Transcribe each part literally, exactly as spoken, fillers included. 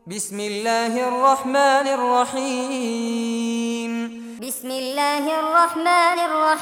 بسم الله الرحمن الرحيم بسم الله الرحمن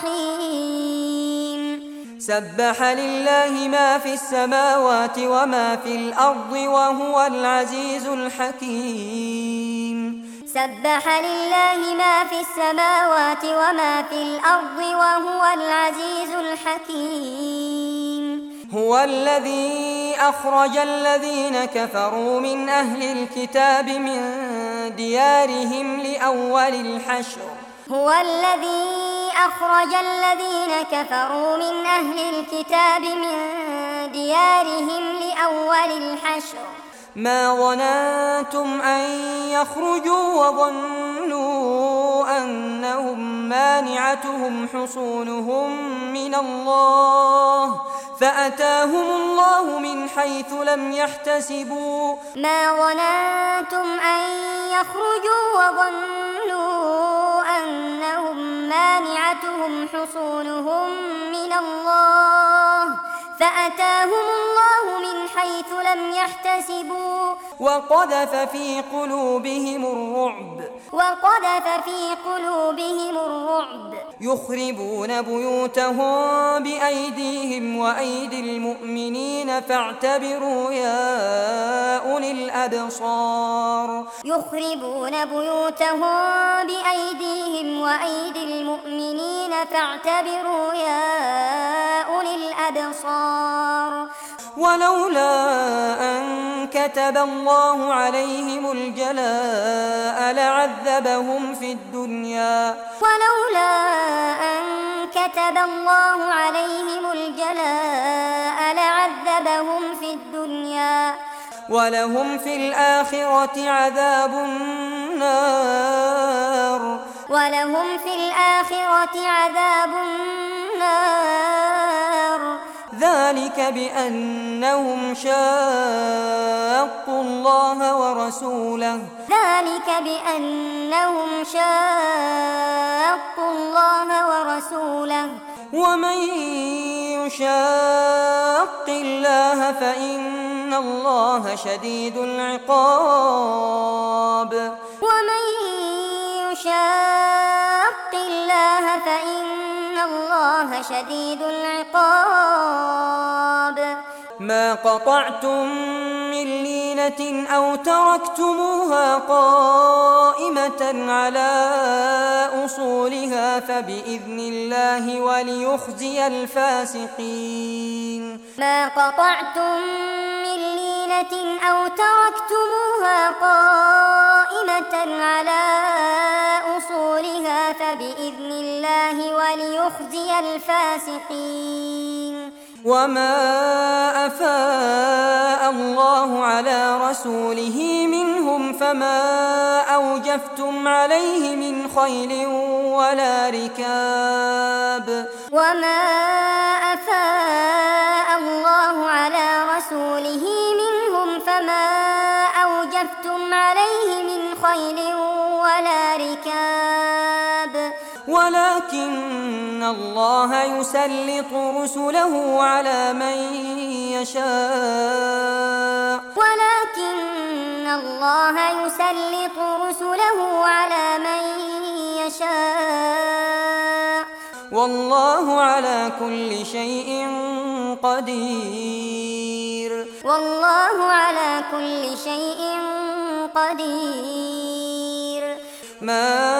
الرحيم سبح لله ما في السماوات وما في الأرض وهو العزيز الحكيم سبح لله ما في السماوات وما في الأرض وهو العزيز الحكيم هو الذي أخرج الذين كفروا من أهل الكتاب من ديارهم لأول الحشر هو الذي أخرج الذين كفروا من أهل الكتاب من ديارهم لأول الحشر ما ظننتم أن يخرجوا وظنوا أنهم مانعتهم حصونهم من الله فأتاهم الله من حيث لم يحتسبوا ما ظننتم أن يخرجوا وظنوا أنهم مانعتهم حصونهم من الله فأتاهم الله من حيث لم يحتسبوا وقذف في قلوبهم الرعب وقذف في قلوبهم الرعب يخربون بيوتهم بأيديهم وأيدي المؤمنين فاعتبروا يا أولي الأبصار يخربون بيوتهم بأيديهم وأيدي المؤمنين فاعتبروا يا أولي الأبصار ولولا أن كتب الله عليهم الجلاء لعذبهم في الدنيا ولولا أن كتب الله عليهم الجلاء لعذبهم في الدنيا ولهم في الآخرة عذاب النار ولهم في الآخرة عذاب النار ذلك بأنهم شاقوا الله ورسوله ذلك بأنهم شاقوا الله ورسوله ومن يشاق الله فإن الله شديد العقاب ومن يشاق الله فإن الله شديد العقاب ما قطعتم من لينة أو تركتموها قائمة على أصولها فبإذن الله وليخزي الفاسقين ما قطعتم من لينة أو تركتموها قائمة على أصولها فبإذن الله وليخزي الفاسقين وما أفاء الله على رسوله منهم فما أوجفتم عليه من خيل ولا ركاب وما أفاء الله على رسوله منهم فما أوجفتم عليه من خيل ولا ركاب ولكن الله يسلط رسله على من يشاء ولكن الله يسلط رسله على من يشاء والله على كل شيء قدير والله على كل شيء قدير ما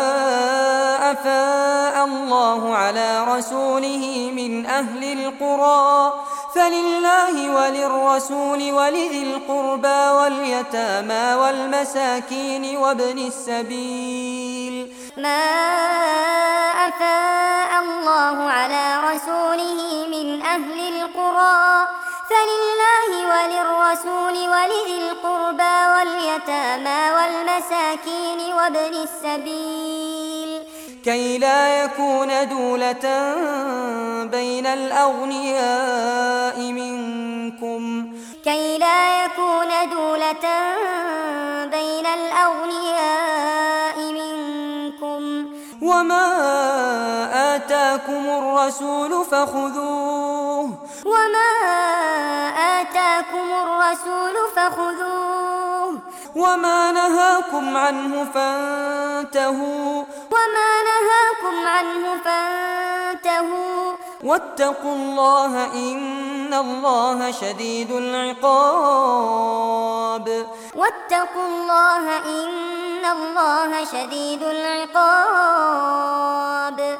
أفاء الله على رسوله من أهل القرى فلله وللرسول ولذي القربى واليتامى والمساكين وابن السبيل ما أفاء الله على رسوله من أهل القرى فلله وللرسول ولذي القربى واليتامى والمساكين وابن السبيل كي لا يكون دولة بين الأغنياء منكم كي لا يكون دولة بين الأغنياء منكم وما آتاكم الرسول فخذوه وما آتاكم الرسول فخذوه وما نهاكم عنه فانتهوا وما نهاكم عنه فانتهوا واتقوا الله إن الله شديد العقاب واتقوا الله إن الله شديد العقاب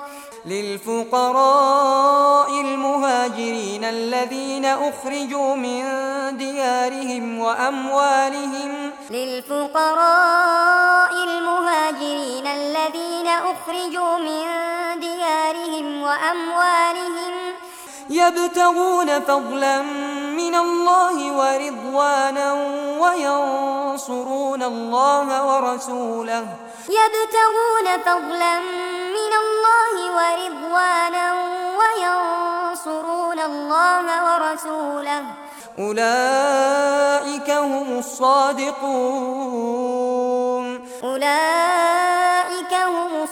للفقراء المهاجرين الذين أخرجوا من ديارهم وأموالهم للفقراء المهاجرين الذين أخرجوا من ديارهم وأموالهم يبتغون فضلا من الله ورضوانا وينصرون الله ورسوله يبتغون فضلا من الله ورضوانا وينصرون الله ورسوله أولئك هم الصادقون أولئك هم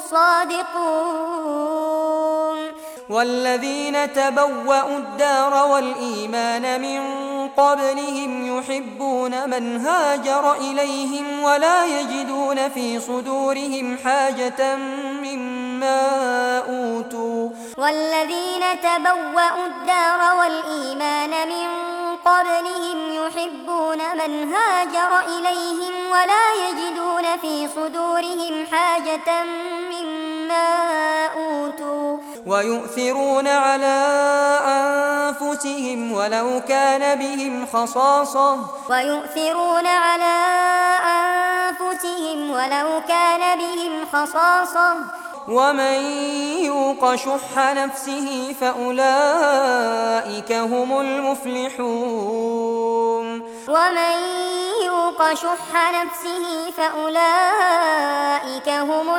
الصادقون والذين تبوأوا الدار والإيمان من قبلهم يحبون من هاجر إليهم ولا يجدون في صدورهم حاجة مما أوتوا والذين تبوأوا الدار والإيمان من قبلهم يحبون من هاجر إليهم ولا يجدون في صدورهم حاجة مما أوتوا ويؤثرون على أنفسهم ولو كان بهم خصاصة ويؤثرون على أنفسهم ولو كان بهم خصاصة ومن يوق شح نفسه فأولئك هم المفلحون ومن يوق شح نفسه فأولئك هم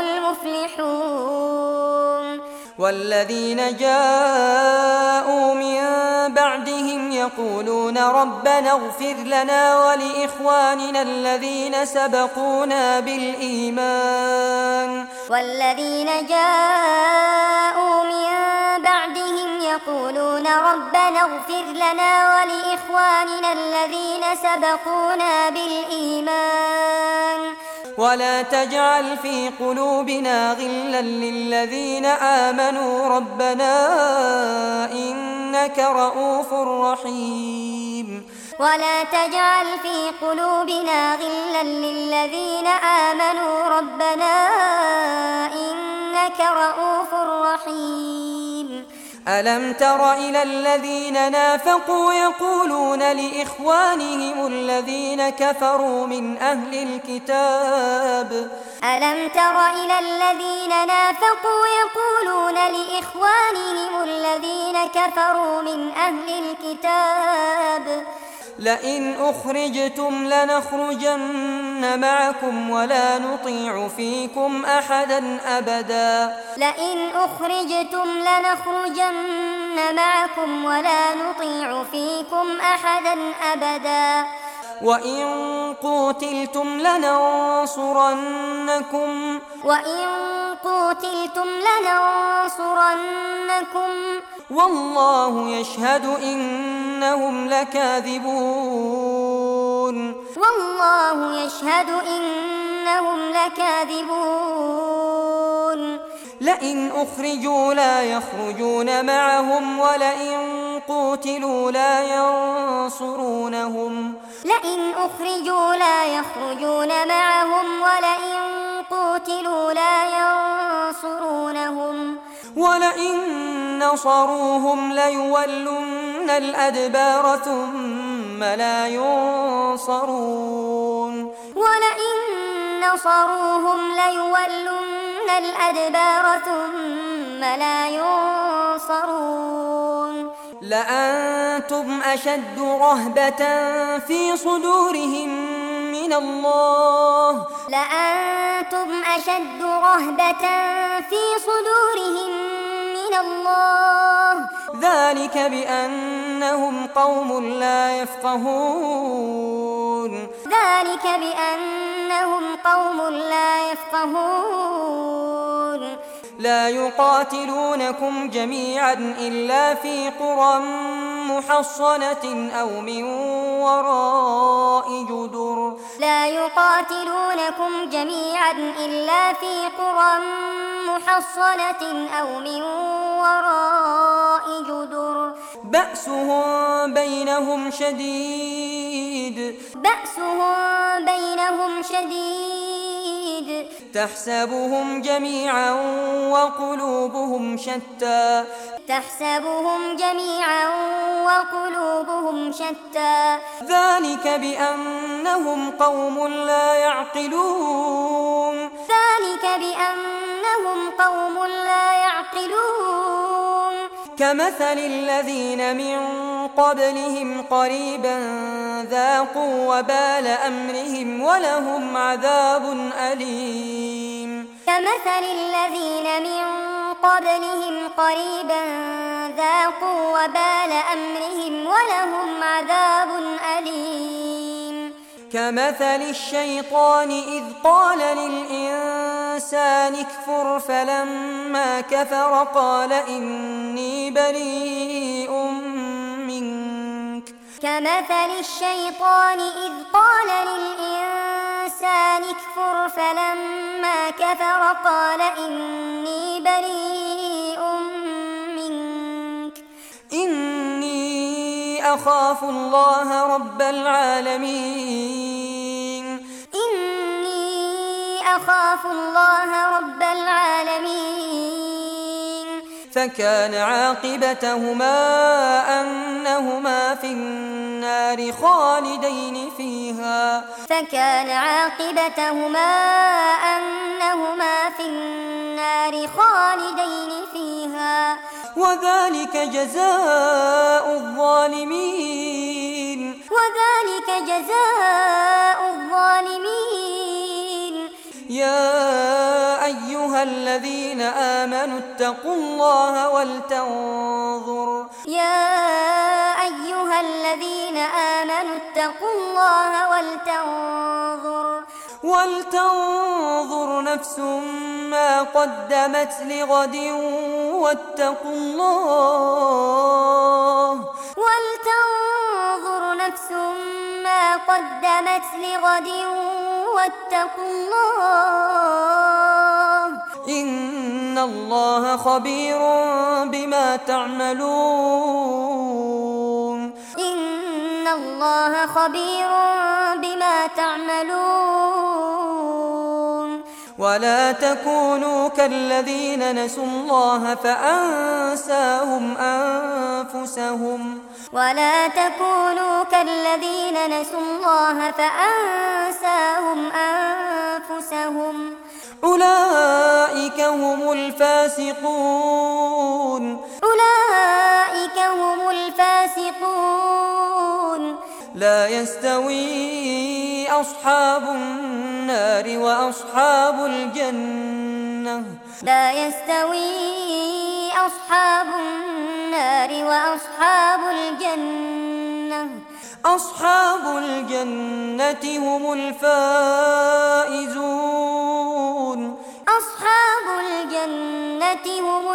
المفلحون والذين جاءوا من بعدهم يقولون ربنا اغفر لنا ولإخواننا الذين سبقونا بالإيمان والذين جاءوا من بعدهم يقولون ربنا اغفر لنا ولإخواننا الذين سبقونا بالإيمان ولا تجعل في قلوبنا غلا للذين آمنوا ربنا إنك رؤوف رحيم ولا تجعل في قلوبنا غلا للذين آمنوا ربنا إنك رؤوف رحيم ألم تر إلى الذين نافقوا يقولون لإخوانهم الذين كفروا من أهل الكتاب ألم تر إلى الذين نافقوا يقولون لإخوانهم الذين كفروا من أهل الكتاب لئن أخرجتم لنخرجن معكم ولا نطيع فيكم أحدا أبدا لئن أخرجتم لنخرجن معكم ولا نطيع فيكم أحدا أبدا وإن قوتلتم لننصرنكم وإن قوتلتم لننصرنكم والله يشهد إنهم لكاذبون والله يشهد إنهم لكاذبون لئن أخرجوا لا يخرجون معهم ولئن قوتلوا لا ينصرونهم لئن أخرجوا لا يخرجون معهم ولئن قوتلوا لا ينصرونهم ولئن نصروهم ليولن الأدبار ثم لا ينصرون ولئن نصروهم ليولن الأدبار ثم لا ينصرون لأنتم أشد رهبة في صدورهم من الله لأنتم أشد رهبة في صدورهم من الله ذلك بأنهم قوم لا يفقهون ذلك بأنهم قوم لا يفقهون لا يقاتلونكم جميعا إلا في قرى محصنة أو من وراء جدر لا يقاتلونكم جميعا إلا في قرى محصنة أو من وراء جدر بأسهم بينهم شديد بأسهم بينهم شديد تحسبهم جميعا وقلوبهم شتى تحسبهم جميعا وقلوبهم شتى ذلك بأنهم قوم لا يعقلون ذلك بأنهم قوم لا يعقلون كمثل الذين من قبلهم قريبا ذاقوا وبال أمرهم ولهم عذاب أليم كمثل الذين من قبلهم قريبا ذاقوا وبال أمرهم ولهم عذاب أليم كمثل الشيطان إذ قال للإنسان اكفر فلما كفر قال إني بريء منك كمثل الشيطان إذ قال للإنسان اكفر فلما كفر قال إني بريء منك إني أخاف الله رب العالمين إني أخاف الله رب العالمين فكان عاقبتهما أنهما في النار خالدين فيها فكان عاقبتهما أنهما في النار خالدين فيها وذلك جزاء الظالمين وذلك جزاء الظالمين يا أيها الذين آمنوا اتقوا الله ولتنظر يا أيها الذين آمنوا اتقوا الله ولتنظر ولتنظر نفس ما قدمت لغد واتقوا الله ولتنظر نفس ما قدمت لغد واتقوا الله إن الله خبير بما تعملون إن الله خبير بما تعملون ولا تكونوا كالذين نسوا الله فأنساهم أنفسهم ولا تكونوا كالذين نسوا الله فأنساهم أنفسهم أولئك هم الفاسقون أولئك هم الفاسقون لا يستوي أصحاب النار وأصحاب الجنة لا يستوي أصحاب النار وأصحاب الجنة أصحاب الجنة هم الفائزون أصحاب الجنة هم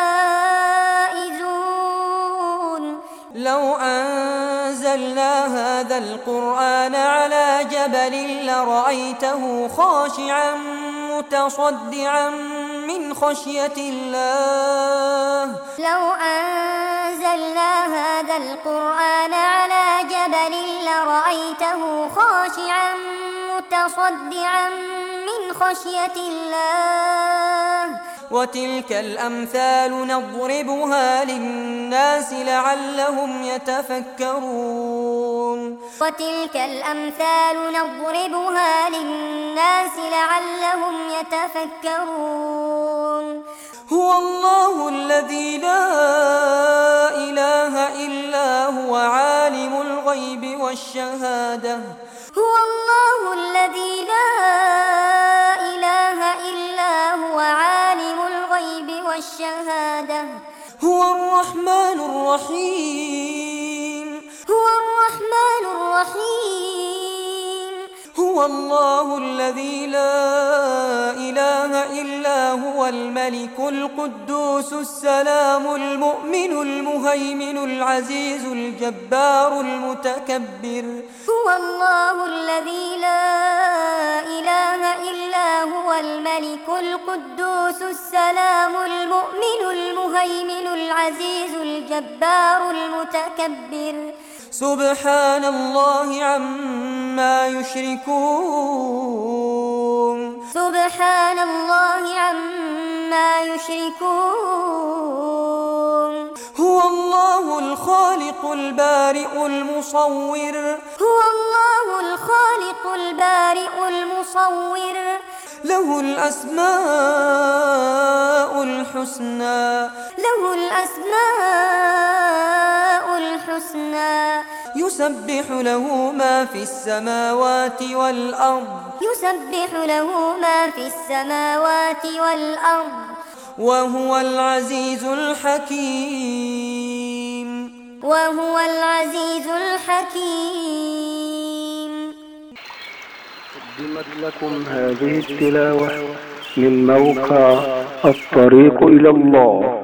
الفائزون لو أنزلنا هذا القرآن على جبل لرأيته خاشعا متصدعا من خشية الله لو أنزلنا هذا القرآن على جبل لرأيته خاشعا متصدعا من خشية الله وتلك الأمثال نضربها للناس لعلهم يتفكرون وتلك الأمثال نضربها للناس لعلهم يتفكرون هو الله الذي لا إله إلا هو عالم الغيب والشهادة هو الله الذي لا إله إلا هو عالم الغيب والشهادة هو الرحمن الرحيم هو الرحمن الرحيم هو الله الذي لا إله إلا هو الملك القدوس السلام المؤمن المهيمن العزيز الجبار المتكبر. هو الله الذي لا إله إلا هو الملك القدوس السلام المؤمن المهيمن العزيز الجبار المتكبر. سبحان الله عما يشركون. سبحان الله عما يشركون. هو الله الخالق البارئ المصور. هو الله الخالق البارئ المصور. له الأسماء الحسنى. له الأسماء الحسنى. يسبح له ما في السماوات والأرض. يسبح له ما في السماوات والأرض. وهو العزيز الحكيم. وهو العزيز الحكيم. قدمت لكم هذه التلاوة من موقع الطريق إلى الله.